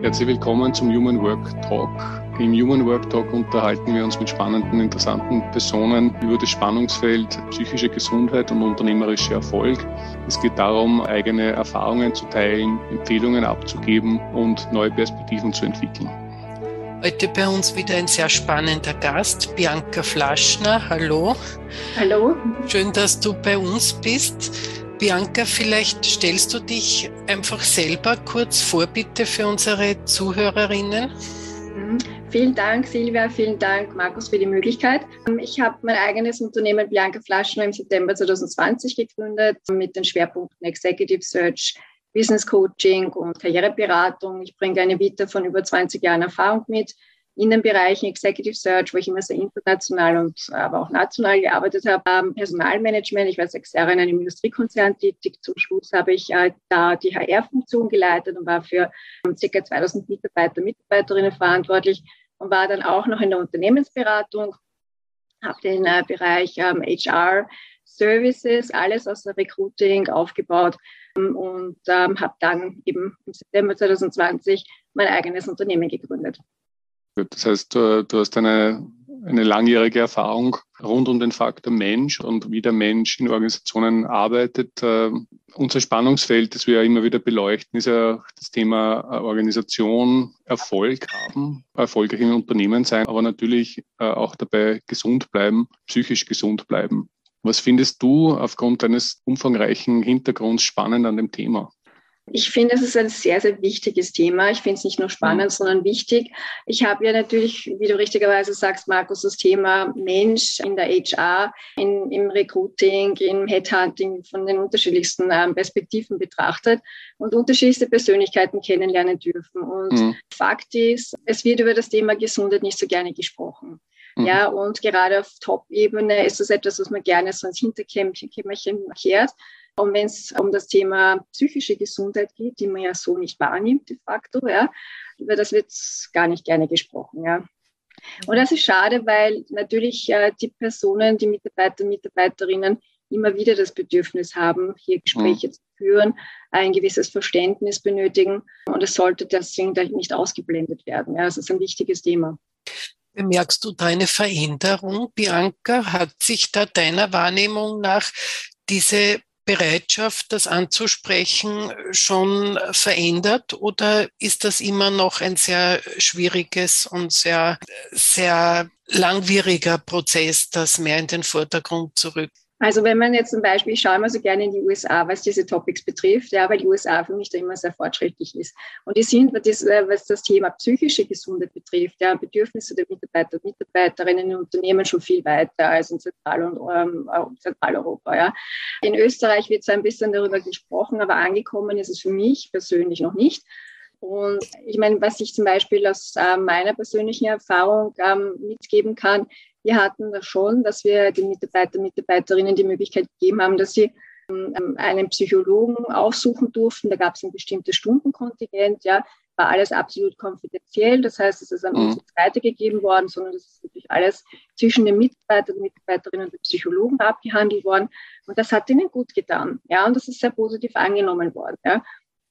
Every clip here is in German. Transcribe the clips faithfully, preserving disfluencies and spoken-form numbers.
Herzlich willkommen zum Human Work Talk. Im Human Work Talk unterhalten wir uns mit spannenden, interessanten Personen über das Spannungsfeld psychische Gesundheit und unternehmerischer Erfolg. Es geht darum, eigene Erfahrungen zu teilen, Empfehlungen abzugeben und neue Perspektiven zu entwickeln. Heute bei uns wieder ein sehr spannender Gast, Bianca Flaschner. Hallo. Hallo. Schön, dass du bei uns bist. Bianca, vielleicht stellst du dich einfach selber kurz vor, bitte, für unsere Zuhörerinnen. Mhm. Vielen Dank, Silvia. Vielen Dank, Markus, für die Möglichkeit. Ich habe mein eigenes Unternehmen Bianca Flaschner im September zwanzig zwanzig gegründet mit den Schwerpunkten Executive Search, Business Coaching und Karriereberatung. Ich bringe eine Vita von über zwanzig Jahren Erfahrung mit in den Bereichen Executive Search, wo ich immer sehr international und aber auch national gearbeitet habe. Personalmanagement, ich war sechs Jahre in einem Industriekonzern tätig. Zum Schluss habe ich äh, da die H R-Funktion geleitet und war für um, ca. zweitausend Mitarbeiter, Mitarbeiterinnen verantwortlich und war dann auch noch in der Unternehmensberatung, habe den äh, Bereich ähm, H R Services, alles aus der Recruiting aufgebaut ähm, und ähm, habe dann eben im September zwanzig zwanzig mein eigenes Unternehmen gegründet. Das heißt, du, du hast eine, eine langjährige Erfahrung rund um den Faktor Mensch und wie der Mensch in Organisationen arbeitet. Uh, unser Spannungsfeld, das wir ja immer wieder beleuchten, ist ja das Thema Organisation, Erfolg haben, erfolgreich im Unternehmen sein, aber natürlich uh, auch dabei gesund bleiben, psychisch gesund bleiben. Was findest du aufgrund deines umfangreichen Hintergrunds spannend an dem Thema? Ich finde, es ist ein sehr, sehr wichtiges Thema. Ich finde es nicht nur spannend, mhm. sondern wichtig. Ich habe ja natürlich, wie du richtigerweise sagst, Markus, das Thema Mensch in der H R, in, im Recruiting, im Headhunting von den unterschiedlichsten ähm, Perspektiven betrachtet und unterschiedlichste Persönlichkeiten kennenlernen dürfen. Und mhm. Fakt ist, es wird über das Thema Gesundheit nicht so gerne gesprochen. Mhm. Ja, und gerade auf Top-Ebene ist das etwas, was man gerne so ins Hinterkämmerchen kehrt. Und wenn es um das Thema psychische Gesundheit geht, die man ja so nicht wahrnimmt de facto, ja, über das wird gar nicht gerne gesprochen. Ja. Und das ist schade, weil natürlich äh, die Personen, die Mitarbeiter und Mitarbeiterinnen immer wieder das Bedürfnis haben, hier Gespräche mhm. zu führen, ein gewisses Verständnis benötigen. Und es sollte deswegen nicht ausgeblendet werden. Ja. Das ist ein wichtiges Thema. Bemerkst du da eine Veränderung, Bianca? Hat sich da deiner Wahrnehmung nach diese Bereitschaft, das anzusprechen, schon verändert oder ist das immer noch ein sehr schwieriges und sehr, sehr langwieriger Prozess, das mehr in den Vordergrund zurückt? Also wenn man jetzt zum Beispiel, ich schaue immer so gerne in die U S A, was diese Topics betrifft, ja, weil die U S A für mich da immer sehr fortschrittlich ist. Und die sind, was das Thema psychische Gesundheit betrifft, ja, Bedürfnisse der Mitarbeiter und Mitarbeiterinnen in Unternehmen schon viel weiter als in Zentral- und ähm, Zentraleuropa. Ja. In Österreich wird zwar ein bisschen darüber gesprochen, aber angekommen ist es für mich persönlich noch nicht. Und ich meine, was ich zum Beispiel aus äh, meiner persönlichen Erfahrung ähm, mitgeben kann, wir hatten das schon, dass wir den Mitarbeitern und Mitarbeiterinnen die Möglichkeit gegeben haben, dass sie ähm, einen Psychologen aufsuchen durften. Da gab es ein bestimmtes Stundenkontingent, ja, war alles absolut konfidenziell. Das heißt, es ist an uns nicht weitergegeben worden, sondern das ist wirklich alles zwischen den Mitarbeitern und Mitarbeiterinnen und den Psychologen abgehandelt worden. Und das hat ihnen gut getan, ja, und das ist sehr positiv angenommen worden, ja.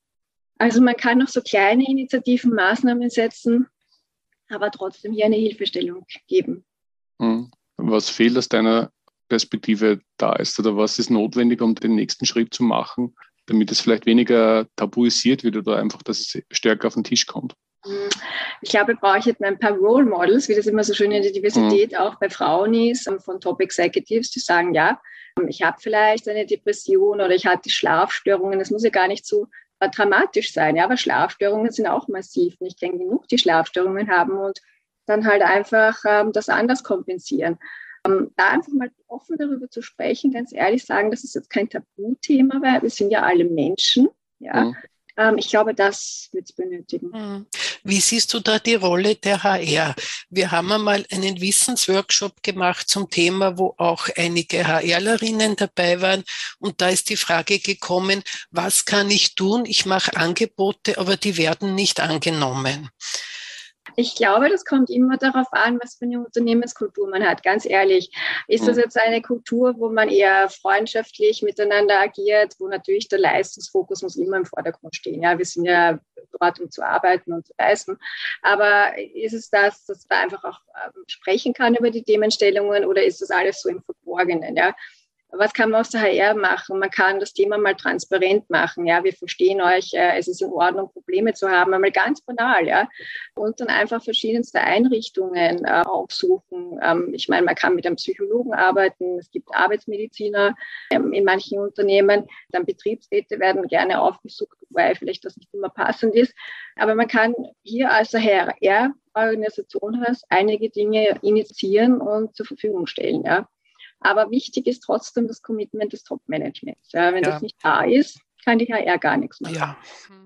Also man kann noch so kleine Initiativen, Maßnahmen setzen, aber trotzdem hier eine Hilfestellung geben. Was fehlt aus deiner Perspektive da ist oder was ist notwendig, um den nächsten Schritt zu machen, damit es vielleicht weniger tabuisiert wird oder einfach, dass es stärker auf den Tisch kommt? Ich glaube, wir brauchen jetzt ein paar Role Models, wie das immer so schön in der Diversität mhm. auch bei Frauen ist, von Top Executives, die sagen, ja, ich habe vielleicht eine Depression oder ich hatte Schlafstörungen, das muss ja gar nicht so dramatisch sein, ja, aber Schlafstörungen sind auch massiv. Und ich kenne genug, die Schlafstörungen haben und dann halt einfach ähm, das anders kompensieren. Ähm, da einfach mal offen darüber zu sprechen, ganz ehrlich sagen, das ist jetzt kein Tabuthema, weil wir sind ja alle Menschen, ja. Mhm. Ähm, ich glaube, das wird es benötigen. Wie siehst du da die Rolle der H R? Wir haben einmal einen Wissensworkshop gemacht zum Thema, wo auch einige HRlerinnen dabei waren. Und da ist die Frage gekommen, was kann ich tun? Ich mache Angebote, aber die werden nicht angenommen. Ich glaube, das kommt immer darauf an, was für eine Unternehmenskultur man hat, ganz ehrlich. Ist das jetzt eine Kultur, wo man eher freundschaftlich miteinander agiert, wo natürlich der Leistungsfokus muss immer im Vordergrund stehen. Ja, wir sind ja dort, um zu arbeiten und zu leisten. Aber ist es das, dass man einfach auch ähm, sprechen kann über die Themenstellungen oder ist das alles so im Verborgenen? Ja? Was kann man aus der H R machen? Man kann das Thema mal transparent machen. Ja, wir verstehen euch, äh, es ist in Ordnung, Probleme zu haben, einmal ganz banal, ja. Und dann einfach verschiedenste Einrichtungen äh, aufsuchen. Ähm, ich meine, man kann mit einem Psychologen arbeiten, es gibt Arbeitsmediziner ähm, in manchen Unternehmen. Dann Betriebsräte werden gerne aufgesucht, wobei vielleicht das nicht immer passend ist. Aber man kann hier als H R-Organisation einige Dinge initiieren und zur Verfügung stellen, ja. Aber wichtig ist trotzdem das Commitment des Top-Managements. Ja, wenn ja. das nicht da ist, kann die H R gar nichts machen. Ja.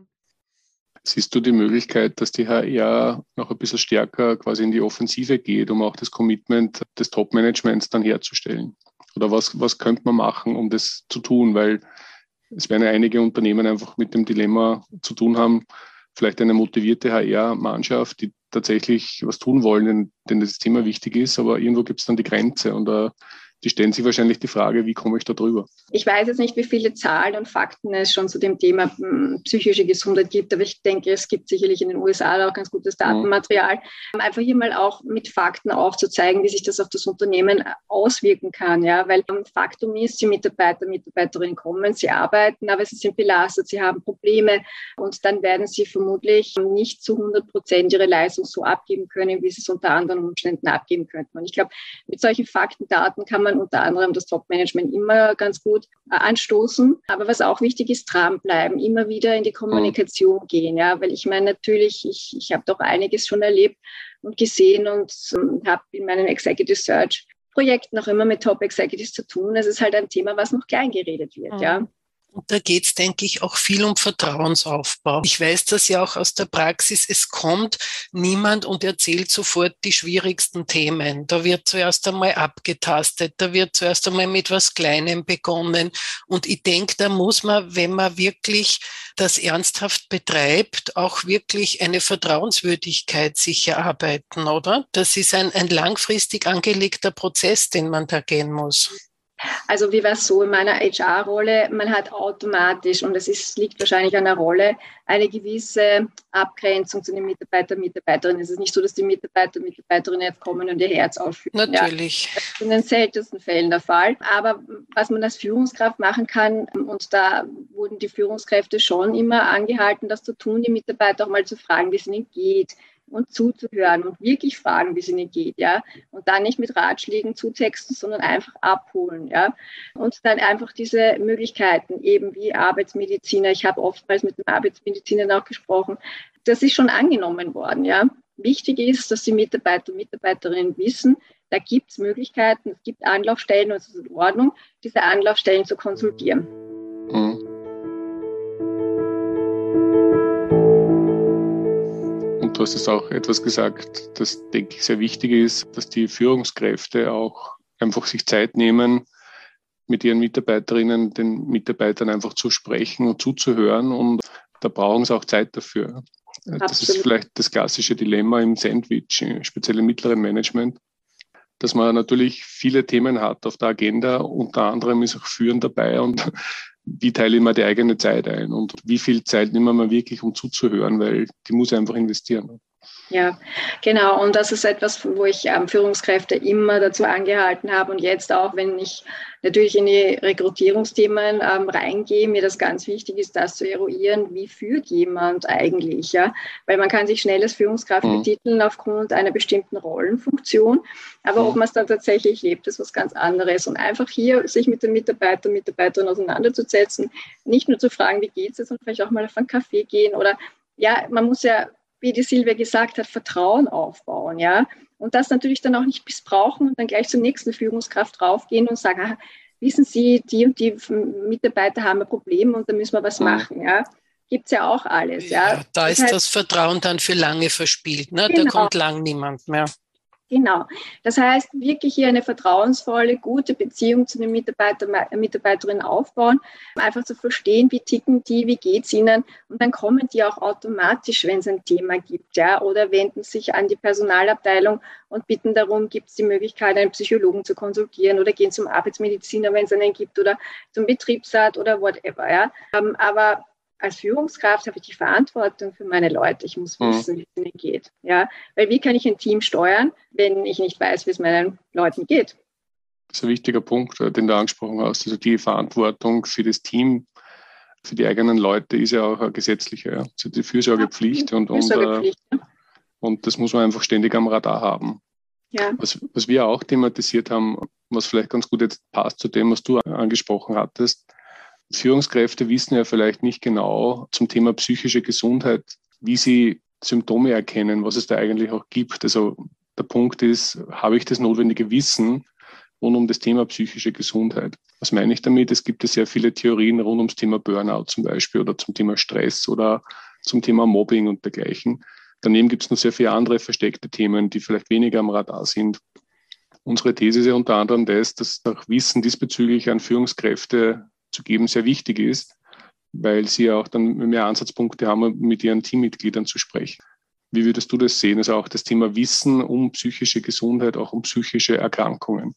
Siehst du die Möglichkeit, dass die H R noch ein bisschen stärker quasi in die Offensive geht, um auch das Commitment des Top-Managements dann herzustellen? Oder was, was könnte man machen, um das zu tun? Weil es werden ja einige Unternehmen einfach mit dem Dilemma zu tun haben, vielleicht eine motivierte H R-Mannschaft, die tatsächlich was tun wollen, denn, denn das Thema wichtig ist, aber irgendwo gibt es dann die Grenze und uh, die stellen sich wahrscheinlich die Frage, wie komme ich da drüber? Ich weiß jetzt nicht, wie viele Zahlen und Fakten es schon zu dem Thema psychische Gesundheit gibt, aber ich denke, es gibt sicherlich in den U S A auch ganz gutes Datenmaterial. Mhm. Einfach hier mal auch mit Fakten aufzuzeigen, wie sich das auf das Unternehmen auswirken kann. Ja? Weil Faktum ist, die Mitarbeiter, Mitarbeiterinnen kommen, sie arbeiten, aber sie sind belastet, sie haben Probleme und dann werden sie vermutlich nicht zu hundert Prozent ihre Leistung so abgeben können, wie sie es unter anderen Umständen abgeben könnten. Und ich glaube, mit solchen Fakten, Daten kann man unter anderem das Top-Management immer ganz gut äh, anstoßen. Aber was auch wichtig ist, dranbleiben, immer wieder in die Kommunikation mhm. gehen. Ja, weil ich meine, natürlich, ich, ich habe doch einiges schon erlebt und gesehen und ähm, habe in meinen Executive Search Projekten auch immer mit Top Executives zu tun. Es ist halt ein Thema, was noch klein geredet wird. Mhm. Ja. Und da geht es, denke ich, auch viel um Vertrauensaufbau. Ich weiß das ja auch aus der Praxis. Es kommt niemand und erzählt sofort die schwierigsten Themen. Da wird zuerst einmal abgetastet, da wird zuerst einmal mit was Kleinem begonnen. Und ich denke, da muss man, wenn man wirklich das ernsthaft betreibt, auch wirklich eine Vertrauenswürdigkeit sich erarbeiten, oder? Das ist ein, ein langfristig angelegter Prozess, den man da gehen muss. Also wie war es so in meiner H R-Rolle? Man hat automatisch, und es ist, liegt wahrscheinlich an der Rolle, eine gewisse Abgrenzung zu den Mitarbeitern, Mitarbeiterinnen. Es ist nicht so, dass die Mitarbeiter, Mitarbeiterinnen jetzt kommen und ihr Herz aufführen. Natürlich. Ja, das ist in den seltensten Fällen der Fall. Aber was man als Führungskraft machen kann, und da wurden die Führungskräfte schon immer angehalten, das zu tun, die Mitarbeiter auch mal zu fragen, wie es ihnen geht. Und zuzuhören und wirklich fragen, wie es ihnen geht, ja. Und dann nicht mit Ratschlägen zutexten, sondern einfach abholen, ja. Und dann einfach diese Möglichkeiten, eben wie Arbeitsmediziner, ich habe oftmals mit den Arbeitsmedizinern auch gesprochen, das ist schon angenommen worden, ja. Wichtig ist, dass die Mitarbeiter und Mitarbeiterinnen wissen, da gibt es Möglichkeiten, es gibt Anlaufstellen und es ist in Ordnung, diese Anlaufstellen zu konsultieren. Mhm. Du hast es auch etwas gesagt, das, denke ich, sehr wichtig ist, dass die Führungskräfte auch einfach sich Zeit nehmen, mit ihren Mitarbeiterinnen, den Mitarbeitern einfach zu sprechen und zuzuhören. Und da brauchen sie auch Zeit dafür. Absolut. Das ist vielleicht das klassische Dilemma im Sandwich, speziell im mittleren Management, dass man natürlich viele Themen hat auf der Agenda. Unter anderem ist auch Führen dabei und wie teile ich mir die eigene Zeit ein und wie viel Zeit nehmen wir wirklich, um zuzuhören, weil die muss ich einfach investieren. Ja, genau. Und das ist etwas, wo ich ähm, Führungskräfte immer dazu angehalten habe und jetzt auch, wenn ich natürlich in die Rekrutierungsthemen ähm, reingehe, mir das ganz wichtig ist, das zu eruieren, wie führt jemand eigentlich, ja? Weil man kann sich schnell als Führungskraft mhm. betiteln aufgrund einer bestimmten Rollenfunktion, aber mhm. ob man es dann tatsächlich lebt, ist was ganz anderes. Und einfach hier sich mit den Mitarbeitern, Mitarbeiterinnen auseinanderzusetzen, nicht nur zu fragen, wie geht's jetzt, sondern vielleicht auch mal auf einen Kaffee gehen oder ja, man muss ja, wie die Silvia gesagt hat, Vertrauen aufbauen, ja. Und das natürlich dann auch nicht missbrauchen und dann gleich zur nächsten Führungskraft raufgehen und sagen, ah, wissen Sie, die und die Mitarbeiter haben ein Problem und da müssen wir was mhm. machen, ja. Gibt es ja auch alles, ja. ja da das ist heißt, das Vertrauen dann für lange verspielt, ne? Genau. Da kommt lang niemand mehr. Genau. Das heißt, wirklich hier eine vertrauensvolle, gute Beziehung zu den Mitarbeiter, Mitarbeiterinnen aufbauen, einfach zu verstehen, wie ticken die, wie geht es ihnen. Und dann kommen die auch automatisch, wenn es ein Thema gibt, ja, oder wenden sich an die Personalabteilung und bitten darum, gibt es die Möglichkeit, einen Psychologen zu konsultieren oder gehen zum Arbeitsmediziner, wenn es einen gibt, oder zum Betriebsrat oder whatever. Ja. Aber als Führungskraft habe ich die Verantwortung für meine Leute. Ich muss wissen, wie es ihnen geht. Ja? Weil wie kann ich ein Team steuern, wenn ich nicht weiß, wie es meinen Leuten geht? Das ist ein wichtiger Punkt, den du angesprochen hast. Also die Verantwortung für das Team, für die eigenen Leute ist ja auch eine gesetzliche. Ja? Also die Fürsorgepflicht. Ja, und, Fürsorgepflicht und, ja. und das muss man einfach ständig am Radar haben. Ja. Was, was wir auch thematisiert haben, was vielleicht ganz gut jetzt passt zu dem, was du angesprochen hattest, Führungskräfte wissen ja vielleicht nicht genau zum Thema psychische Gesundheit, wie sie Symptome erkennen, was es da eigentlich auch gibt. Also der Punkt ist, habe ich das notwendige Wissen rund um das Thema psychische Gesundheit? Was meine ich damit? Es gibt ja sehr viele Theorien rund ums Thema Burnout zum Beispiel oder zum Thema Stress oder zum Thema Mobbing und dergleichen. Daneben gibt es noch sehr viele andere versteckte Themen, die vielleicht weniger am Radar sind. Unsere These ist ja unter anderem das, dass auch Wissen diesbezüglich an Führungskräfte zu geben sehr wichtig ist, weil sie ja auch dann mehr Ansatzpunkte haben, um mit ihren Teammitgliedern zu sprechen. Wie würdest du das sehen? Also auch das Thema Wissen um psychische Gesundheit, auch um psychische Erkrankungen.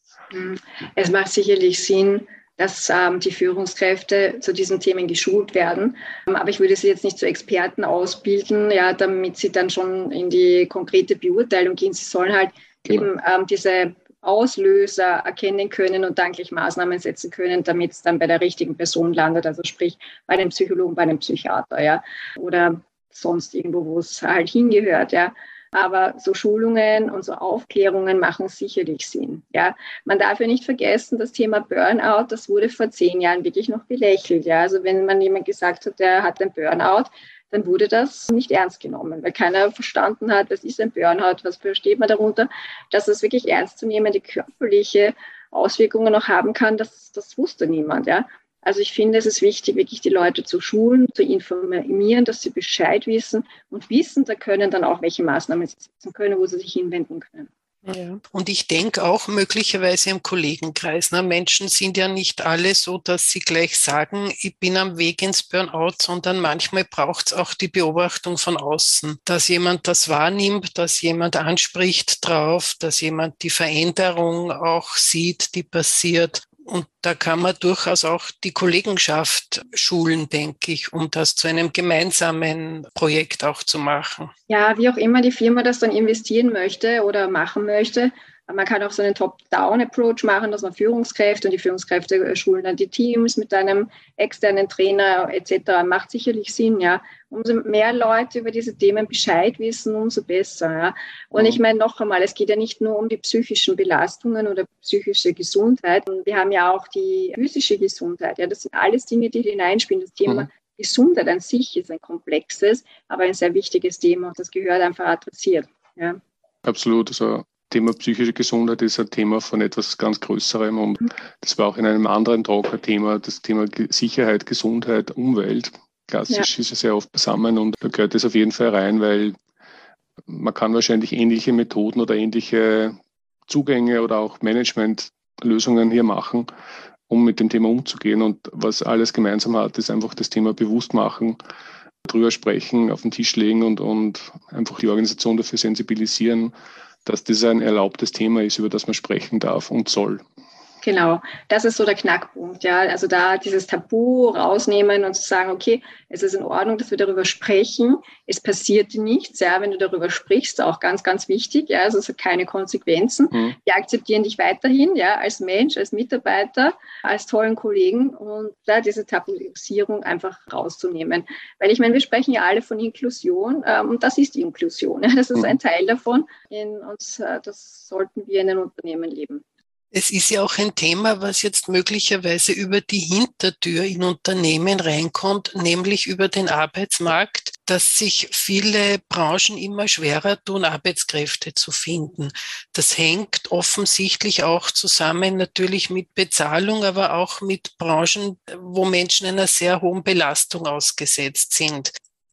Es macht sicherlich Sinn, dass ähm, die Führungskräfte zu diesen Themen geschult werden. Aber ich würde sie jetzt nicht zu Experten ausbilden, ja, damit sie dann schon in die konkrete Beurteilung gehen. Sie sollen halt genau. eben ähm, diese Auslöser erkennen können und dann gleich Maßnahmen setzen können, damit es dann bei der richtigen Person landet, also sprich bei einem Psychologen, bei einem Psychiater, ja, oder sonst irgendwo, wo es halt hingehört, ja. Aber so Schulungen und so Aufklärungen machen sicherlich Sinn, ja. Man darf ja nicht vergessen, das Thema Burnout, das wurde vor zehn Jahren wirklich noch belächelt, ja. Also wenn man jemand gesagt hat, der hat ein Burnout, dann wurde das nicht ernst genommen, weil keiner verstanden hat, was ist ein Burnout, was versteht man darunter, dass das wirklich ernstzunehmende körperliche Auswirkungen noch haben kann, das, das wusste niemand. Ja. Also ich finde, es ist wichtig, wirklich die Leute zu schulen, zu informieren, dass sie Bescheid wissen und wissen, da können dann auch welche Maßnahmen sie setzen können, wo sie sich hinwenden können. Ja. Und ich denke auch möglicherweise im Kollegenkreis. Ne? Menschen sind ja nicht alle so, dass sie gleich sagen, ich bin am Weg ins Burnout, sondern manchmal braucht es auch die Beobachtung von außen, dass jemand das wahrnimmt, dass jemand anspricht drauf, dass jemand die Veränderung auch sieht, die passiert. Und da kann man durchaus auch die Kollegenschaft schulen, denke ich, um das zu einem gemeinsamen Projekt auch zu machen. Ja, wie auch immer die Firma das dann investieren möchte oder machen möchte. Man kann auch so einen Top-Down-Approach machen, dass man Führungskräfte und die Führungskräfte schulen dann die Teams mit einem externen Trainer et cetera. Macht sicherlich Sinn, ja. Umso mehr Leute über diese Themen Bescheid wissen, umso besser. Ja. Und ich meine noch einmal, es geht ja nicht nur um die psychischen Belastungen oder psychische Gesundheit. Wir haben ja auch die physische Gesundheit. Ja. Das sind alles Dinge, die hineinspielen. Das Thema mhm. Gesundheit an sich ist ein komplexes, aber ein sehr wichtiges Thema und das gehört einfach adressiert. Ja. Absolut. Also Thema psychische Gesundheit ist ein Thema von etwas ganz Größerem und das war auch in einem anderen Talk ein Thema, das Thema Sicherheit, Gesundheit, Umwelt. Klassisch ja. ist es sehr oft beisammen und da gehört es auf jeden Fall rein, weil man kann wahrscheinlich ähnliche Methoden oder ähnliche Zugänge oder auch Managementlösungen hier machen, um mit dem Thema umzugehen. Und was alles gemeinsam hat, ist einfach das Thema bewusst machen, drüber sprechen, auf den Tisch legen und, und einfach die Organisation dafür sensibilisieren, dass das ein erlaubtes Thema ist, über das man sprechen darf und soll. Genau, das ist so der Knackpunkt, ja. Also da dieses Tabu rausnehmen und zu sagen, okay, es ist in Ordnung, dass wir darüber sprechen. Es passiert nichts, ja, wenn du darüber sprichst, auch ganz, ganz wichtig, ja. Also es hat keine Konsequenzen. Mhm. Die akzeptieren dich weiterhin, ja, als Mensch, als Mitarbeiter, als tollen Kollegen und da diese Tabuisierung einfach rauszunehmen. Weil ich meine, wir sprechen ja alle von Inklusion ähm, und das ist die Inklusion. Ja. Das ist mhm. ein Teil davon in uns, äh, das sollten wir in den Unternehmen leben. Es ist ja auch ein Thema, was jetzt möglicherweise über die Hintertür in Unternehmen reinkommt, nämlich über den Arbeitsmarkt, dass sich viele Branchen immer schwerer tun, Arbeitskräfte zu finden. Das hängt offensichtlich auch zusammen natürlich mit Bezahlung, aber auch mit Branchen, wo Menschen einer sehr hohen Belastung ausgesetzt sind.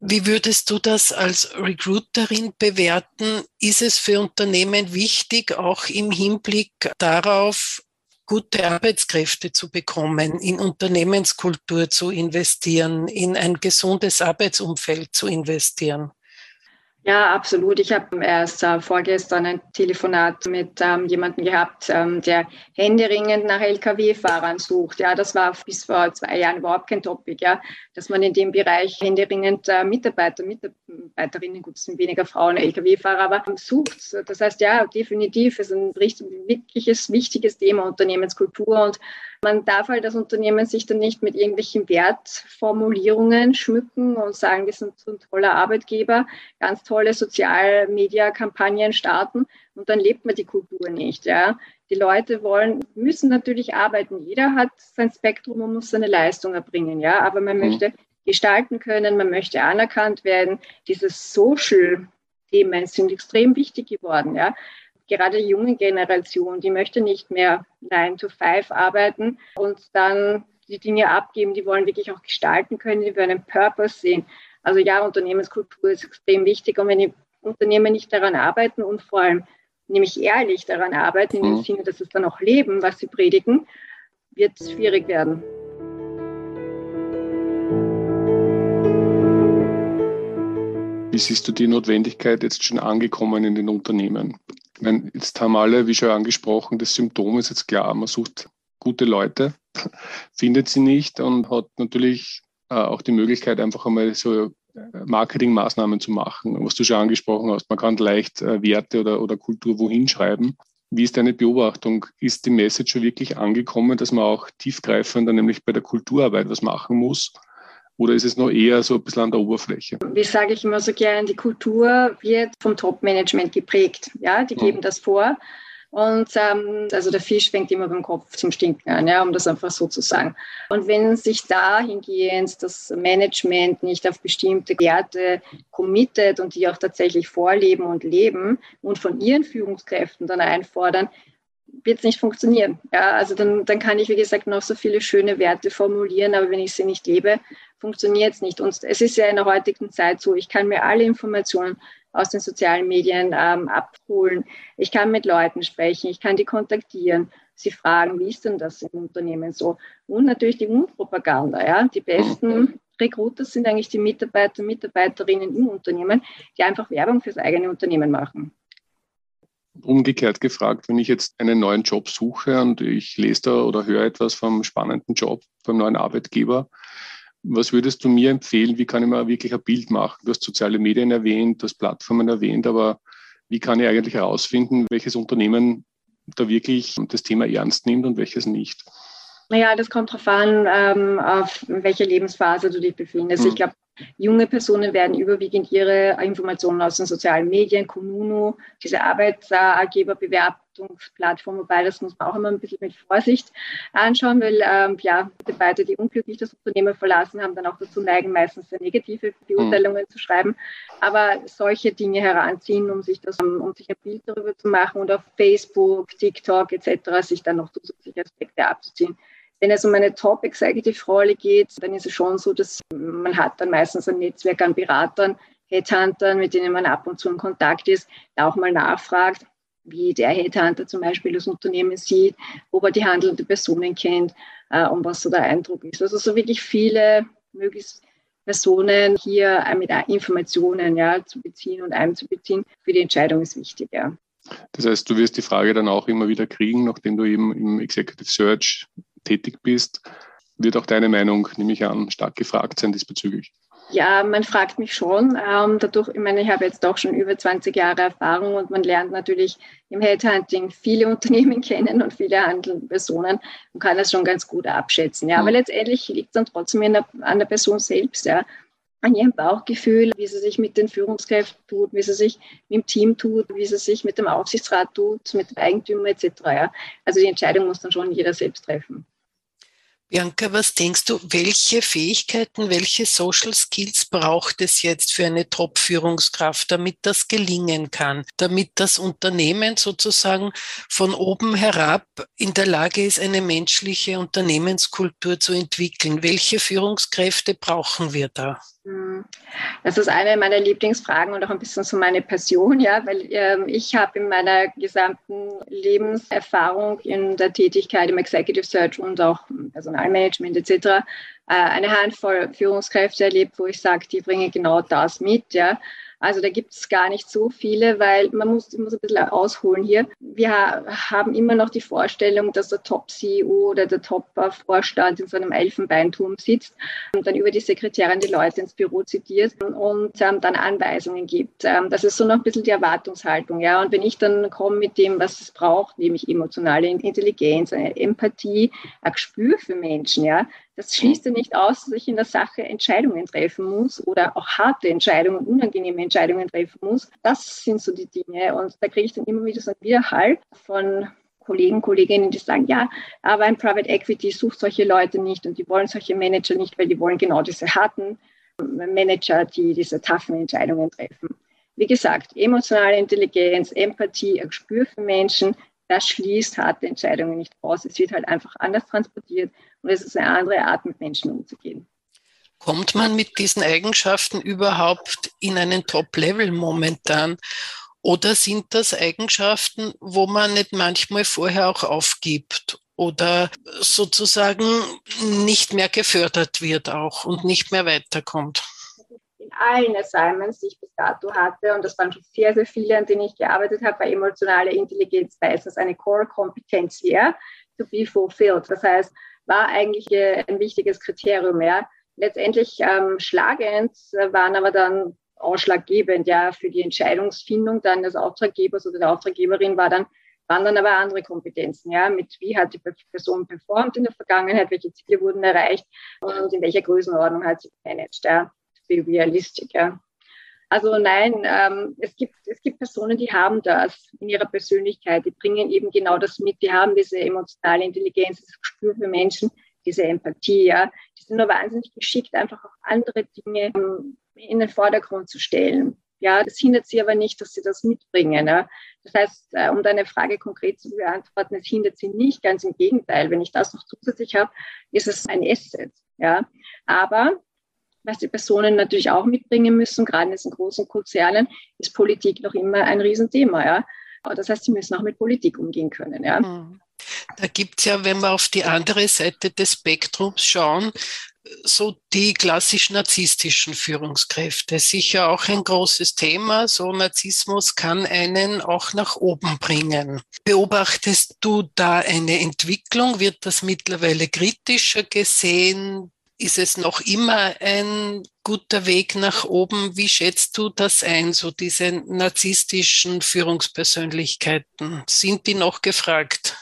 Wie würdest du das als Recruiterin bewerten? Ist es für Unternehmen wichtig, auch im Hinblick darauf, gute Arbeitskräfte zu bekommen, in Unternehmenskultur zu investieren, in ein gesundes Arbeitsumfeld zu investieren? Ja, absolut. Ich habe erst äh, vorgestern ein Telefonat mit ähm, jemandem gehabt, ähm, der händeringend nach L K W-Fahrern sucht. Ja, das war bis vor zwei Jahren überhaupt kein Topic, ja, dass man in dem Bereich händeringend äh, Mitarbeiter, Mitarbeiterinnen, gut, es sind weniger Frauen, L K W-Fahrer, aber sucht. Das heißt, ja, definitiv ist ein richtig, wirkliches, wichtiges Thema Unternehmenskultur, und man darf halt als Unternehmen sich dann nicht mit irgendwelchen Wertformulierungen schmücken und sagen, wir sind so ein toller Arbeitgeber, ganz tolle Social-Media-Kampagnen starten, und dann lebt man die Kultur nicht. Ja. Die Leute wollen, müssen natürlich arbeiten. Jeder hat sein Spektrum und muss seine Leistung erbringen. Ja. Aber man mhm. möchte gestalten können, man möchte anerkannt werden. Diese Social-Themen sind extrem wichtig geworden. Ja. Gerade die junge Generation, die möchte nicht mehr nine to five arbeiten und dann die Dinge abgeben. Die wollen wirklich auch gestalten können, die wollen einen Purpose sehen. Also ja, Unternehmenskultur ist extrem wichtig, und wenn die Unternehmen nicht daran arbeiten und vor allem nämlich ehrlich daran arbeiten, in dem mhm. Sinne, dass es dann auch leben, was sie predigen, wird es schwierig werden. Wie siehst du die Notwendigkeit jetzt schon angekommen in den Unternehmen? Ich meine, jetzt haben alle, wie schon angesprochen, das Symptom ist jetzt klar, man sucht gute Leute, findet sie nicht und hat natürlich äh, auch die Möglichkeit, einfach einmal so Marketingmaßnahmen zu machen, was du schon angesprochen hast. Man kann leicht äh, Werte oder, oder Kultur wohin schreiben. Wie ist deine Beobachtung? Ist die Message schon wirklich angekommen, dass man auch tiefgreifender, nämlich bei der Kulturarbeit, was machen muss? Oder ist es noch eher so ein bisschen an der Oberfläche? Wie sage ich immer so gerne, die Kultur wird vom Top-Management geprägt. Ja, die geben mhm. das vor. Und ähm, also der Fisch fängt immer beim Kopf zum Stinken an, ja, um das einfach so zu sagen. Und wenn sich dahingehend das Management nicht auf bestimmte Werte committet und die auch tatsächlich vorleben und leben und von ihren Führungskräften dann einfordern, wird es nicht funktionieren. Ja, also dann, dann kann ich, wie gesagt, noch so viele schöne Werte formulieren, aber wenn ich sie nicht lebe, funktioniert es nicht. Und es ist ja in der heutigen Zeit so, ich kann mir alle Informationen aus den sozialen Medien ähm, abholen. Ich kann mit Leuten sprechen, ich kann die kontaktieren, sie fragen, wie ist denn das im Unternehmen so? Und natürlich die Mundpropaganda. Ja? Die besten Recruiter sind eigentlich die Mitarbeiter, Mitarbeiterinnen im Unternehmen, die einfach Werbung fürs eigene Unternehmen machen. Umgekehrt gefragt, wenn ich jetzt einen neuen Job suche und ich lese da oder höre etwas vom spannenden Job beim neuen Arbeitgeber, was würdest du mir empfehlen? Wie kann ich mir wirklich ein Bild machen? Du hast soziale Medien erwähnt, du hast Plattformen erwähnt, aber wie kann ich eigentlich herausfinden, welches Unternehmen da wirklich das Thema ernst nimmt und welches nicht? Naja, das kommt darauf an, ähm, auf welcher Lebensphase du dich befindest. Hm. Ich glaube, junge Personen werden überwiegend ihre Informationen aus den sozialen Medien, Kununu, diese Arbeitgeberbewertungsplattform, wobei das muss man auch immer ein bisschen mit Vorsicht anschauen, weil ähm, ja, Mitarbeiter, die unglücklich das Unternehmen verlassen haben, dann auch dazu neigen, meistens sehr negative Beurteilungen hm. zu schreiben. Aber solche Dinge heranziehen, um sich das, um sich ein Bild darüber zu machen, und auf Facebook, TikTok et cetera sich dann noch zusätzliche Aspekte abzuziehen. Wenn es um eine Top-Executive-Rolle geht, dann ist es schon so, dass man hat dann meistens ein Netzwerk an Beratern, Headhuntern, mit denen man ab und zu in Kontakt ist, da auch mal nachfragt, wie der Headhunter zum Beispiel das Unternehmen sieht, ob er die handelnde Personen kennt äh, und was so der Eindruck ist. Also so wirklich viele möglichst Personen hier mit Informationen ja, zu beziehen und einzubeziehen für die Entscheidung ist wichtig. Ja. Das heißt, du wirst die Frage dann auch immer wieder kriegen, nachdem du eben im Executive Search tätig bist, wird auch deine Meinung, nehme ich an, stark gefragt sein diesbezüglich. Ja, man fragt mich schon. Ähm, dadurch, ich meine, ich habe jetzt doch schon über zwanzig Jahre Erfahrung und man lernt natürlich im Headhunting viele Unternehmen kennen und viele handelnde Personen und kann das schon ganz gut abschätzen. Ja, mhm. aber letztendlich liegt es dann trotzdem in der, an der Person selbst, ja, an ihrem Bauchgefühl, wie sie sich mit den Führungskräften tut, wie sie sich mit dem Team tut, wie sie sich mit dem Aufsichtsrat tut, mit dem Eigentümer et cetera. Ja. Also die Entscheidung muss dann schon jeder selbst treffen. Bianca, was denkst du, welche Fähigkeiten, welche Social Skills braucht es jetzt für eine Top-Führungskraft, damit das gelingen kann, damit das Unternehmen sozusagen von oben herab in der Lage ist, eine menschliche Unternehmenskultur zu entwickeln? Welche Führungskräfte brauchen wir da? Das ist eine meiner Lieblingsfragen und auch ein bisschen so meine Passion, ja, weil ähm, ich habe in meiner gesamten Lebenserfahrung in der Tätigkeit im Executive Search und auch im Personalmanagement et cetera äh, eine Handvoll Führungskräfte erlebt, wo ich sage, die bringen genau das mit, ja. Also da gibt es gar nicht so viele, weil man muss, muss ein bisschen ausholen hier. Wir ha- haben immer noch die Vorstellung, dass der Top-C E O oder der Top-Vorstand in so einem Elfenbeinturm sitzt und dann über die Sekretärin die Leute ins Büro zitiert und ähm, dann Anweisungen gibt. Ähm, das ist so noch ein bisschen die Erwartungshaltung. Ja? Und wenn ich dann komme mit dem, was es braucht, nämlich emotionale Intelligenz, eine Empathie, ein Gespür für Menschen, ja, das schließt ja nicht aus, dass ich in der Sache Entscheidungen treffen muss oder auch harte Entscheidungen, unangenehme Entscheidungen treffen muss. Das sind so die Dinge. Und da kriege ich dann immer wieder so einen Widerhall von Kollegen, Kolleginnen, die sagen, ja, aber ein Private Equity sucht solche Leute nicht und die wollen solche Manager nicht, weil die wollen genau diese harten Manager, die diese toughen Entscheidungen treffen. Wie gesagt, emotionale Intelligenz, Empathie, ein Gespür für Menschen, das schließt harte Entscheidungen nicht aus. Es wird halt einfach anders transportiert und es ist eine andere Art, mit Menschen umzugehen. Kommt man mit diesen Eigenschaften überhaupt in einen Top-Level momentan? Oder sind das Eigenschaften, wo man nicht manchmal vorher auch aufgibt oder sozusagen nicht mehr gefördert wird auch und nicht mehr weiterkommt? In allen Assignments, die ich bis dato hatte, und das waren schon sehr, sehr viele, an denen ich gearbeitet habe, bei emotionaler Intelligenz, da ist das eine Core-Kompetenz hier, to be fulfilled. Das heißt, war eigentlich ein wichtiges Kriterium. Ja. Letztendlich ähm, schlagend waren aber dann ausschlaggebend ja, für die Entscheidungsfindung dann des Auftraggebers oder der Auftraggeberin war dann, waren dann aber andere Kompetenzen. Ja, mit wie hat die Person performt in der Vergangenheit, welche Ziele wurden erreicht und in welcher Größenordnung hat sie gemanagt. Ja. Realistik, ja. Also nein, ähm, es gibt, es gibt Personen, die haben das in ihrer Persönlichkeit, die bringen eben genau das mit, die haben diese emotionale Intelligenz, das Gespür für Menschen, diese Empathie, ja. Die sind nur wahnsinnig geschickt, einfach auch andere Dinge ähm, in den Vordergrund zu stellen. Ja, das hindert sie aber nicht, dass sie das mitbringen. Ja. Das heißt, äh, um deine Frage konkret zu beantworten, es hindert sie nicht, ganz im Gegenteil. Wenn ich das noch zusätzlich habe, ist es ein Asset. Ja. Aber was die Personen natürlich auch mitbringen müssen, gerade in diesen großen Konzernen, ist Politik noch immer ein Riesenthema. Ja? Das heißt, sie müssen auch mit Politik umgehen können. Ja? Da gibt es ja, wenn wir auf die andere Seite des Spektrums schauen, so die klassisch narzisstischen Führungskräfte. Sicher auch ein großes Thema. So Narzissmus kann einen auch nach oben bringen. Beobachtest du da eine Entwicklung? Wird das mittlerweile kritischer gesehen? Ist es noch immer ein guter Weg nach oben? Wie schätzt du das ein, so diese narzisstischen Führungspersönlichkeiten? Sind die noch gefragt?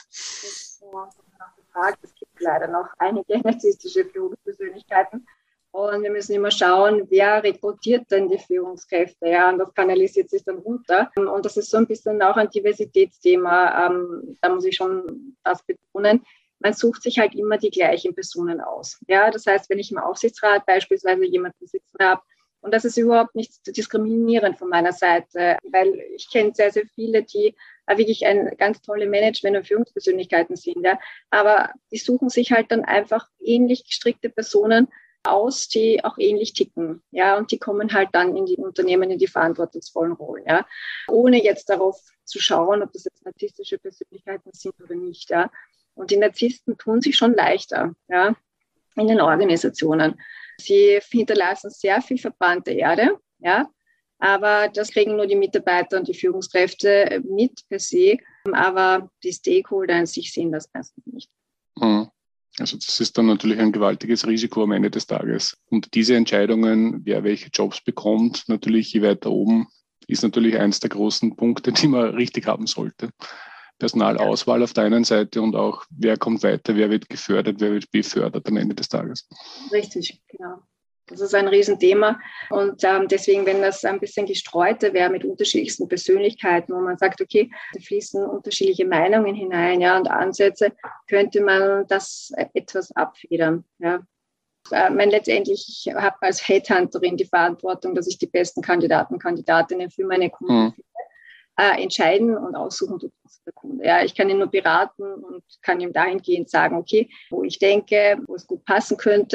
Es gibt leider noch einige narzisstische Führungspersönlichkeiten. Und wir müssen immer schauen, wer rekrutiert denn die Führungskräfte. Ja? Und das kanalisiert sich dann runter. Und das ist so ein bisschen auch ein Diversitätsthema. Da muss ich schon das betonen. Man sucht sich halt immer die gleichen Personen aus. Ja, das heißt, wenn ich im Aufsichtsrat beispielsweise jemanden sitzen habe, und das ist überhaupt nicht diskriminierend von meiner Seite, weil ich kenne sehr, sehr viele, die wirklich ein ganz tolle Management- und Führungspersönlichkeiten sind. Ja, aber die suchen sich halt dann einfach ähnlich gestrickte Personen aus, die auch ähnlich ticken. Ja, und die kommen halt dann in die Unternehmen, in die verantwortungsvollen Rollen. Ja, ohne jetzt darauf zu schauen, ob das jetzt narzisstische Persönlichkeiten sind oder nicht. Ja. Und die Narzissten tun sich schon leichter, ja, in den Organisationen. Sie hinterlassen sehr viel verbrannte Erde, ja, aber das kriegen nur die Mitarbeiter und die Führungskräfte mit per se, aber die Stakeholder an sich sehen das meistens nicht. Also das ist dann natürlich ein gewaltiges Risiko am Ende des Tages. Und diese Entscheidungen, wer welche Jobs bekommt, natürlich je weiter oben, ist natürlich eins der großen Punkte, die man richtig haben sollte. Personalauswahl auf der einen Seite und auch, wer kommt weiter, wer wird gefördert, wer wird befördert am Ende des Tages. Richtig, genau. Das ist ein Riesenthema und ähm, deswegen, wenn das ein bisschen gestreuter wäre mit unterschiedlichsten Persönlichkeiten, wo man sagt, okay, da fließen unterschiedliche Meinungen hinein, ja, und Ansätze, könnte man das etwas abfedern, ja. Ich meine, letztendlich, ich habe als Headhunterin die Verantwortung, dass ich die besten Kandidaten, Kandidatinnen für meine Kunden hm. finde. Äh, entscheiden und aussuchen tut der Kunde. Ja, ich kann ihn nur beraten und kann ihm dahingehend sagen, okay, wo ich denke, wo es gut passen könnte,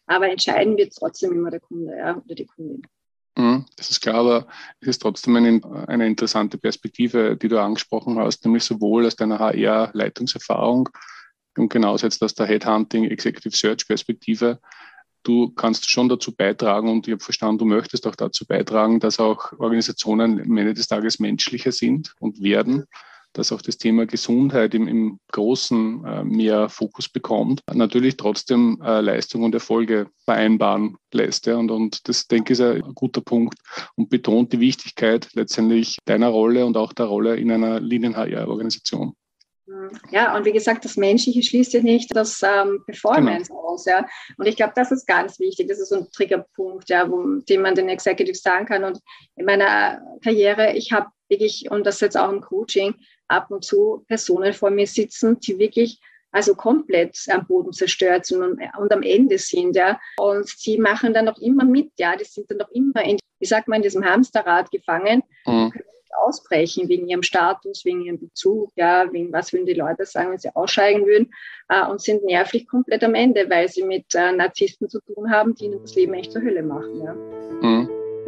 Aber entscheiden wird trotzdem immer der Kunde, ja, oder die Kundin. Das ist klar, aber es ist trotzdem eine, eine interessante Perspektive, die du angesprochen hast, nämlich sowohl aus deiner H R-Leitungserfahrung und genauso jetzt aus der Headhunting, Executive Search-Perspektive. Du kannst schon dazu beitragen und ich habe verstanden, du möchtest auch dazu beitragen, dass auch Organisationen am Ende des Tages menschlicher sind und werden, dass auch das Thema Gesundheit im, im Großen äh, mehr Fokus bekommt, natürlich trotzdem äh, Leistung und Erfolge vereinbaren lässt. Ja. Und, und das, denke ich, ist ein guter Punkt und betont die Wichtigkeit letztendlich deiner Rolle und auch der Rolle in einer Linien-H R-Organisation. Ja, und wie gesagt, das Menschliche schließt ja nicht das ähm, Performance genau. aus. Ja. Und ich glaube, das ist ganz wichtig. Das ist so ein Triggerpunkt, ja, wo, den man den Executives sagen kann. Und in meiner Karriere, ich habe wirklich, und das jetzt auch im Coaching, ab und zu Personen vor mir sitzen, die wirklich also komplett am Boden zerstört sind und, und am Ende sind, ja. Und die machen dann noch immer mit, ja. Die sind dann noch immer in, wie sagt man, in diesem Hamsterrad gefangen. Mhm. Ausbrechen wegen ihrem Status, wegen ihrem Bezug, ja, wegen was würden die Leute sagen, wenn sie aussteigen würden, äh, und sind nervlich komplett am Ende, weil sie mit äh, Narzissten zu tun haben, die ihnen das Leben echt zur Hölle machen. Ja. Mhm.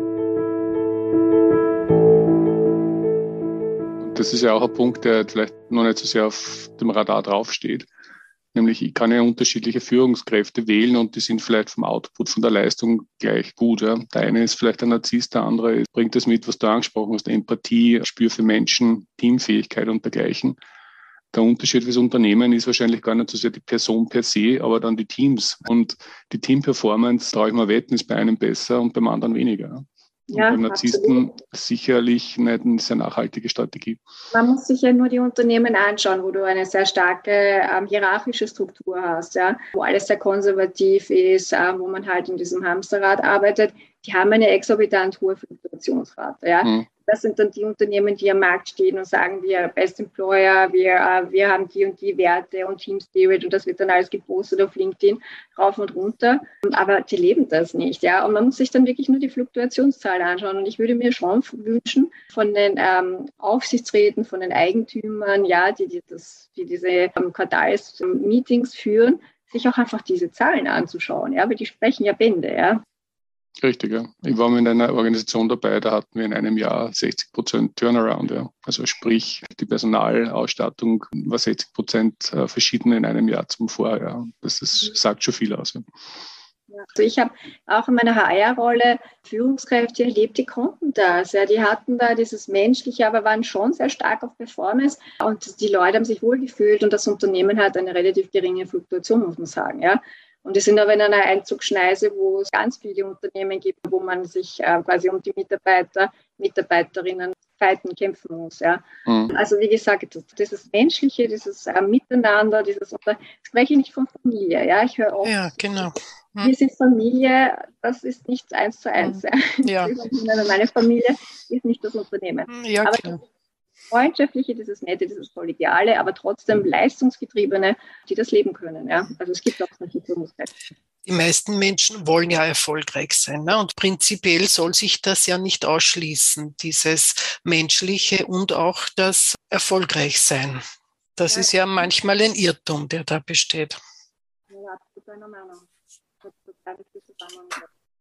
Das ist ja auch ein Punkt, der vielleicht noch nicht so sehr auf dem Radar draufsteht. Nämlich, ich kann ja unterschiedliche Führungskräfte wählen und die sind vielleicht vom Output, von der Leistung gleich gut. Ja. Der eine ist vielleicht ein Narzisst, der andere bringt das mit, was du angesprochen hast, Empathie, Gespür für Menschen, Teamfähigkeit und dergleichen. Der Unterschied fürs Unternehmen ist wahrscheinlich gar nicht so sehr die Person per se, aber dann die Teams. Und die Teamperformance, traue ich mal wetten, ist bei einem besser und beim anderen weniger. Und ja, beim Narzissten absolut. Sicherlich nicht eine sehr nachhaltige Strategie. Man muss sich ja nur die Unternehmen anschauen, wo du eine sehr starke ähm, hierarchische Struktur hast, ja, wo alles sehr konservativ ist, ähm, wo man halt in diesem Hamsterrad arbeitet. Die haben eine exorbitant hohe Fluktuationsrate. Ja. Hm. Das sind dann die Unternehmen, die am Markt stehen und sagen, wir Best Employer, wir, äh, wir haben die und die Werte und Team Spirit und das wird dann alles gepostet auf LinkedIn rauf und runter. Aber die leben das nicht. Ja. Und man muss sich dann wirklich nur die Fluktuationszahl anschauen. Und ich würde mir schon wünschen, von den ähm, Aufsichtsräten, von den Eigentümern, ja, die, die, das, die diese ähm, Quartals-Meetings führen, sich auch einfach diese Zahlen anzuschauen. Ja, weil die sprechen ja Bände, ja. Richtig, ja. Ich war mal in einer Organisation dabei, da hatten wir in einem Jahr sechzig Prozent Turnaround, ja. Also sprich, die Personalausstattung war sechzig Prozent verschieden in einem Jahr zum Vorjahr. Das ist, sagt schon viel aus. Ja. Also ich habe auch in meiner H R-Rolle Führungskräfte erlebt, die konnten das. Ja. Die hatten da dieses Menschliche, aber waren schon sehr stark auf Performance. Und die Leute haben sich wohlgefühlt und das Unternehmen hat eine relativ geringe Fluktuation, muss man sagen, ja. Und die sind aber in einer Einzugsschneise, wo es ganz viele Unternehmen gibt, wo man sich äh, quasi um die Mitarbeiter, Mitarbeiterinnen fighten, kämpfen muss. Ja. Mhm. Also wie gesagt, dieses Menschliche, dieses äh, Miteinander, dieses Unter spreche ich nicht von Familie. Ja, ich höre oft, ja, genau. Mhm. Wir sind Familie, das ist nicht eins zu eins. Mhm. Ja. Meine Familie ist nicht das Unternehmen. Ja, aber klar. Freundschaftliche, dieses Nette, dieses Kollegiale, aber trotzdem Leistungsgetriebene, die das leben können. Ja? Also es gibt auch solche Führungskräfte. Die meisten Menschen wollen ja erfolgreich sein, ne? Und prinzipiell soll sich das ja nicht ausschließen, dieses Menschliche und auch das Erfolgreichsein. Das ja, ist ja manchmal ein Irrtum, der da besteht. Ja, absolut eine Meinung. Das ist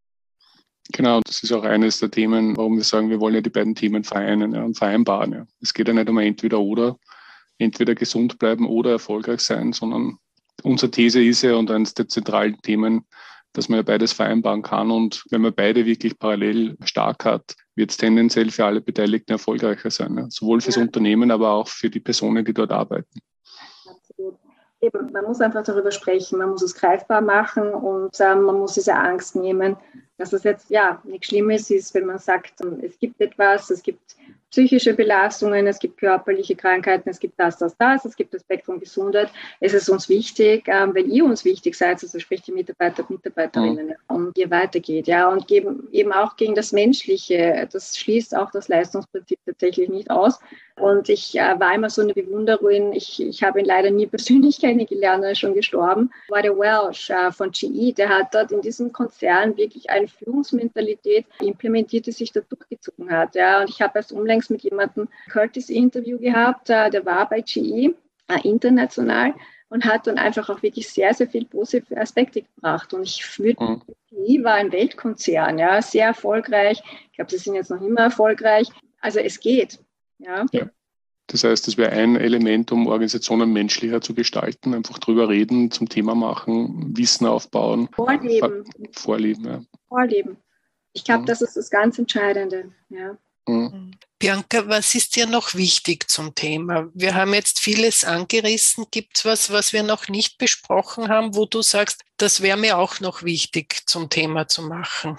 Genau, das ist auch eines der Themen, warum wir sagen, wir wollen ja die beiden Themen vereinen, ja, und vereinbaren. Ja. Es geht ja nicht um entweder oder, entweder gesund bleiben oder erfolgreich sein, sondern unsere These ist ja und eines der zentralen Themen, dass man ja beides vereinbaren kann. Und wenn man beide wirklich parallel stark hat, wird es tendenziell für alle Beteiligten erfolgreicher sein. Ja. Sowohl fürs ja. Unternehmen, aber auch für die Personen, die dort arbeiten. Absolut. Eben, man muss einfach darüber sprechen, man muss es greifbar machen und ähm, man muss diese Angst nehmen, dass es jetzt ja nichts Schlimmes ist, wenn man sagt, es gibt etwas, es gibt psychische Belastungen, es gibt körperliche Krankheiten, es gibt das, das, das, es gibt das Spektrum Gesundheit. Es ist uns wichtig, ähm, wenn ihr uns wichtig seid, also sprich die Mitarbeiter und Mitarbeiterinnen, mhm. und ihr weitergeht, ja, und geben, eben auch gegen das Menschliche, das schließt auch das Leistungsprinzip tatsächlich nicht aus. Und ich äh, war immer so eine Bewunderin, ich, ich habe ihn leider nie persönlich kennengelernt, er ist schon gestorben, war der Welsh äh, von G E, der hat dort in diesem Konzern wirklich eine Führungsmentalität implementiert, die sich da durchgezogen hat. Ja. Und ich habe erst unlängst mit jemandem ein Curtis-Interview gehabt, äh, der war bei G E, äh, international, und hat dann einfach auch wirklich sehr, sehr viel positive Aspekte gebracht. Und ich würde, Mhm. die war ein Weltkonzern, ja, sehr erfolgreich. Ich glaube, sie sind jetzt noch immer erfolgreich. Also es geht, ja. Ja. Das heißt, das wäre ein Element, um Organisationen menschlicher zu gestalten, einfach drüber reden, zum Thema machen, Wissen aufbauen. Vorleben. Vorleben, ja. Vorleben. Ich glaube, Mhm. das ist das ganz Entscheidende, ja. Mhm. Bianca, was ist dir noch wichtig zum Thema? Wir haben jetzt vieles angerissen. Gibt es was, was wir noch nicht besprochen haben, wo du sagst, das wäre mir auch noch wichtig zum Thema zu machen?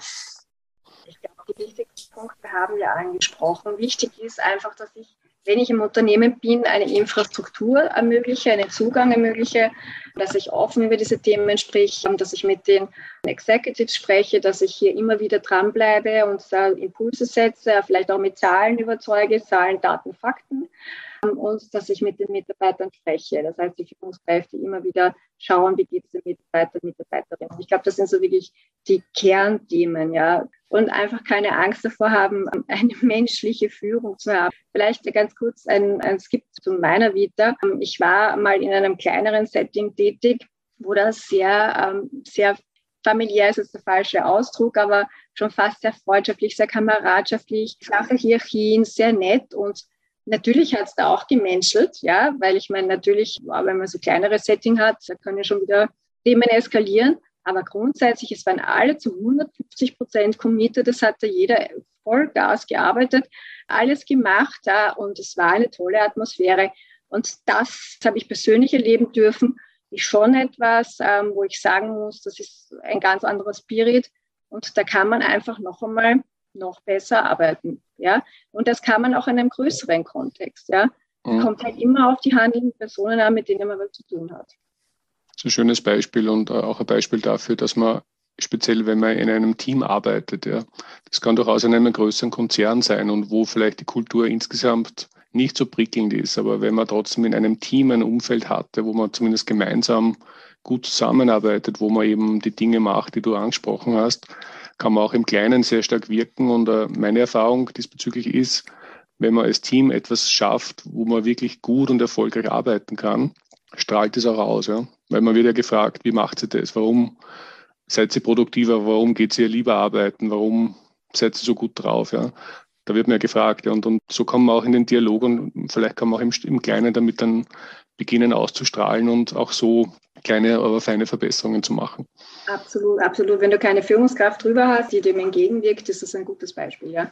Ich glaube, die wichtigsten Punkte haben wir angesprochen. Wichtig ist einfach, dass ich, wenn ich im Unternehmen bin, eine Infrastruktur ermögliche, einen Zugang ermögliche, dass ich offen über diese Themen spreche, dass ich mit den Executives spreche, dass ich hier immer wieder dranbleibe und da Impulse setze, vielleicht auch mit Zahlen überzeuge, Zahlen, Daten, Fakten. Und dass ich mit den Mitarbeitern spreche. Das heißt, die Führungskräfte immer wieder schauen, wie geht es den Mitarbeitern, Mitarbeiterinnen. Ich glaube, das sind so wirklich die Kernthemen, ja. Und einfach keine Angst davor haben, eine menschliche Führung zu haben. Vielleicht ganz kurz ein, ein Skip zu meiner Vita. Ich war mal in einem kleineren Setting tätig, wo das sehr, sehr familiär ist, ist der falsche Ausdruck, aber schon fast sehr freundschaftlich, sehr kameradschaftlich, flache Hierarchien, sehr nett. Und natürlich hat es da auch gemenschelt, ja, weil ich meine, natürlich, wenn man so kleinere Setting hat, da können ja schon wieder Themen eskalieren. Aber grundsätzlich, es waren alle zu hundertfünfzig Prozent committed, das hat da jeder Vollgas gearbeitet, alles gemacht, ja, und es war eine tolle Atmosphäre. Und das habe ich persönlich erleben dürfen, ist schon etwas, ähm, wo ich sagen muss, das ist ein ganz anderer Spirit. Und da kann man einfach noch einmal noch besser arbeiten, ja. Und das kann man auch in einem größeren Kontext, ja. Es Mhm. kommt halt immer auf die handelnden Personen an, mit denen man was zu tun hat. Das ist ein schönes Beispiel und auch ein Beispiel dafür, dass man speziell, wenn man in einem Team arbeitet, ja, das kann durchaus in einem größeren Konzern sein und wo vielleicht die Kultur insgesamt nicht so prickelnd ist, aber wenn man trotzdem in einem Team ein Umfeld hatte, wo man zumindest gemeinsam gut zusammenarbeitet, wo man eben die Dinge macht, die du angesprochen hast, kann man auch im Kleinen sehr stark wirken. Und meine Erfahrung diesbezüglich ist, wenn man als Team etwas schafft, wo man wirklich gut und erfolgreich arbeiten kann, strahlt es auch aus. Ja? Weil man wird ja gefragt, wie macht sie das? Warum seid ihr produktiver? Warum geht ihr lieber arbeiten? Warum seid ihr so gut drauf? Ja? Da wird man ja gefragt. Ja? Und, und so kommen wir auch in den Dialog und vielleicht kann man auch im, im Kleinen damit dann beginnen auszustrahlen und auch so kleine, aber feine Verbesserungen zu machen. Absolut, absolut. Wenn du keine Führungskraft drüber hast, die dem entgegenwirkt, ist das ein gutes Beispiel, ja.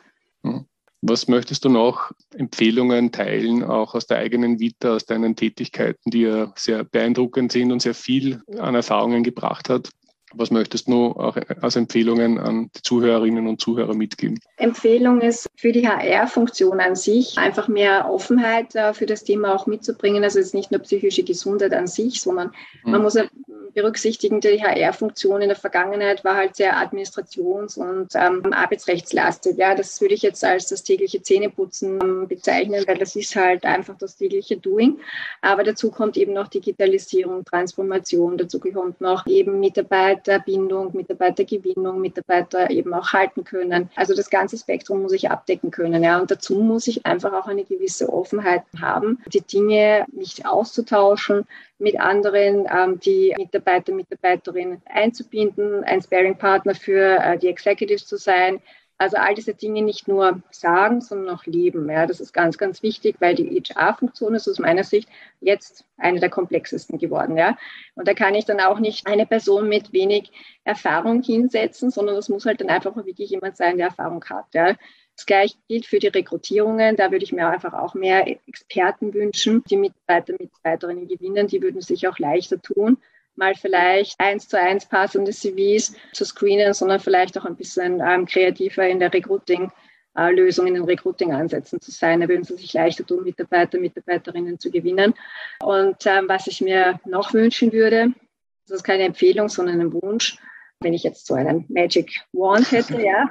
Was möchtest du noch Empfehlungen teilen, auch aus der eigenen Vita, aus deinen Tätigkeiten, die ja sehr beeindruckend sind und sehr viel an Erfahrungen gebracht hat? Was möchtest du auch als Empfehlungen an die Zuhörerinnen und Zuhörer mitgeben? Empfehlung ist für die H R-Funktion an sich, einfach mehr Offenheit für das Thema auch mitzubringen. Also jetzt nicht nur psychische Gesundheit an sich, sondern mhm. man muss ja berücksichtigen, die H R-Funktion in der Vergangenheit war halt sehr administrations- und ähm, arbeitsrechtslastig. Ja, das würde ich jetzt als das tägliche Zähneputzen ähm, bezeichnen, weil das ist halt einfach das tägliche Doing. Aber dazu kommt eben noch Digitalisierung, Transformation, dazu kommt noch eben Mitarbeiterbindung, Mitarbeitergewinnung, Mitarbeiter eben auch halten können. Also das ganze Spektrum muss ich abdecken können. Ja, und dazu muss ich einfach auch eine gewisse Offenheit haben, die Dinge nicht auszutauschen mit anderen, ähm, die Mitarbeiter, Mitarbeiterinnen einzubinden, ein Sparing-Partner für äh, die Executives zu sein. Also all diese Dinge nicht nur sagen, sondern auch leben. Ja, das ist ganz, ganz wichtig, weil die H R-Funktion ist aus meiner Sicht jetzt eine der komplexesten geworden. Ja. Und da kann ich dann auch nicht eine Person mit wenig Erfahrung hinsetzen, sondern das muss halt dann einfach wirklich jemand sein, der Erfahrung hat. Ja. Das Gleiche gilt für die Rekrutierungen. Da würde ich mir einfach auch mehr Experten wünschen, die Mitarbeiter, Mitarbeiterinnen gewinnen. Die würden sich auch leichter tun, mal vielleicht eins zu eins passende C Vs zu screenen, sondern vielleicht auch ein bisschen ähm, kreativer in der Recruiting-Lösung, äh, in den Recruiting-Ansätzen zu sein. Da würden sie sich leichter tun, Mitarbeiter, Mitarbeiterinnen zu gewinnen. Und ähm, was ich mir noch wünschen würde, das ist keine Empfehlung, sondern ein Wunsch, wenn ich jetzt so einen Magic Wand hätte, ja,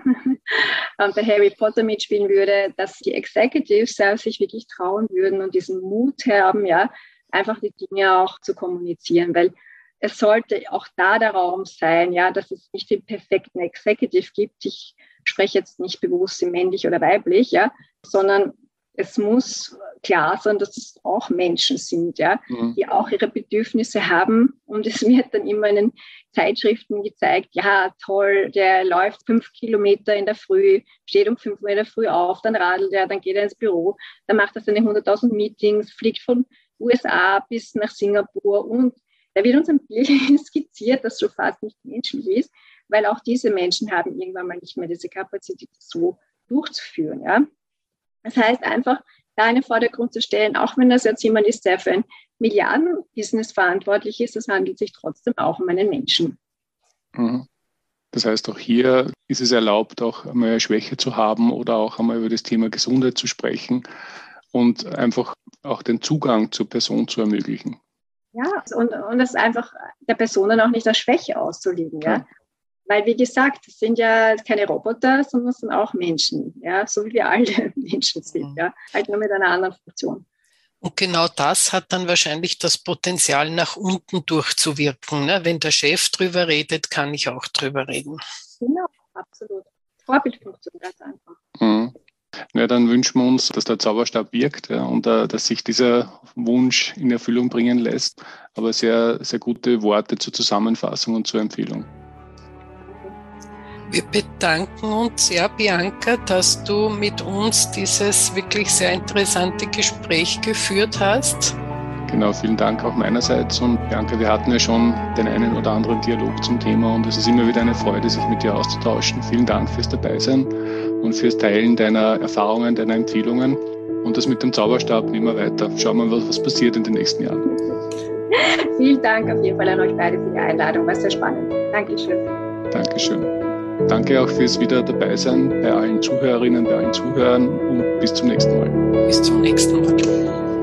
und bei Harry Potter mitspielen würde, dass die Executives ja, sich wirklich trauen würden und diesen Mut haben, ja, einfach die Dinge auch zu kommunizieren, weil es sollte auch da der Raum sein, ja, dass es nicht den perfekten Executive gibt. Ich spreche jetzt nicht bewusst männlich oder weiblich, ja, sondern es muss klar sein, dass es auch Menschen sind, ja, mhm. die auch ihre Bedürfnisse haben. Und es wird dann immer in den Zeitschriften gezeigt, ja, toll, der läuft fünf Kilometer in der Früh, steht um fünf Uhr in der Früh auf, dann radelt er, dann geht er ins Büro, dann macht er seine hunderttausend Meetings, fliegt von U S A bis nach Singapur und da wird uns ein Bild skizziert, das schon fast nicht menschlich ist, weil auch diese Menschen haben irgendwann mal nicht mehr diese Kapazität, so durchzuführen, ja. Das heißt einfach, da in den Vordergrund zu stellen, auch wenn das jetzt jemand ist, der für ein Milliarden-Business verantwortlich ist, es handelt sich trotzdem auch um einen Menschen. Das heißt, auch hier ist es erlaubt, auch einmal eine Schwäche zu haben oder auch einmal über das Thema Gesundheit zu sprechen und einfach auch den Zugang zur Person zu ermöglichen. Ja, und, und das einfach der Person dann auch nicht als Schwäche auszulegen, ja. ja. Weil, wie gesagt, es sind ja keine Roboter, sondern es sind auch Menschen, ja, so wie wir alle Menschen sind, ja, halt nur mit einer anderen Funktion. Und genau das hat dann wahrscheinlich das Potenzial, nach unten durchzuwirken. Ne? Wenn der Chef drüber redet, kann ich auch drüber reden. Genau, absolut. Vorbildfunktion, ganz einfach. Mhm. Ja, dann wünschen wir uns, dass der Zauberstab wirkt, ja, und uh, dass sich dieser Wunsch in Erfüllung bringen lässt. Aber sehr, sehr gute Worte zur Zusammenfassung und zur Empfehlung. Wir bedanken uns sehr, Bianca, dass du mit uns dieses wirklich sehr interessante Gespräch geführt hast. Genau, vielen Dank auch meinerseits. Und Bianca, wir hatten ja schon den einen oder anderen Dialog zum Thema und es ist immer wieder eine Freude, sich mit dir auszutauschen. Vielen Dank fürs Dabeisein und fürs Teilen deiner Erfahrungen, deiner Empfehlungen. Und das mit dem Zauberstab nehmen wir weiter. Schauen wir mal, was passiert in den nächsten Jahren. Vielen Dank auf jeden Fall an euch beide für die Einladung. War sehr spannend. Dankeschön. Dankeschön. Danke auch fürs wieder dabei sein bei allen Zuhörerinnen, bei allen Zuhörern und bis zum nächsten Mal. Bis zum nächsten Mal.